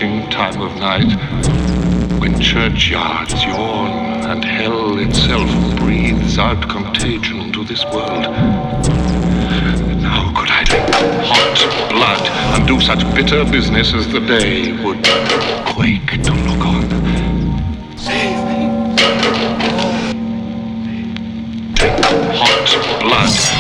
witching time of night, when churchyards yawn and hell itself breathes out contagion to this world. Now could I drink hot blood and do such bitter business as the day would quake to look on. Save me. Drink hot blood.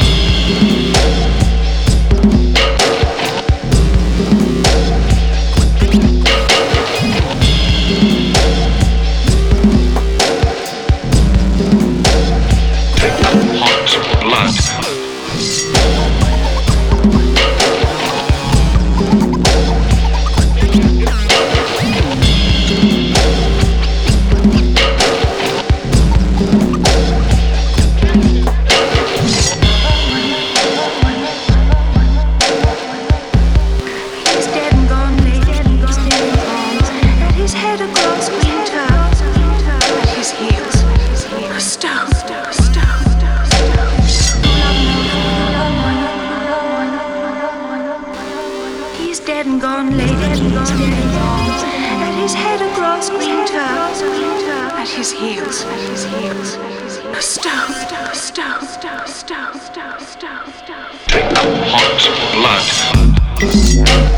Dead and gone, laid and gone, at his head a grass green turf, at his heels, a stone, Drink hot blood.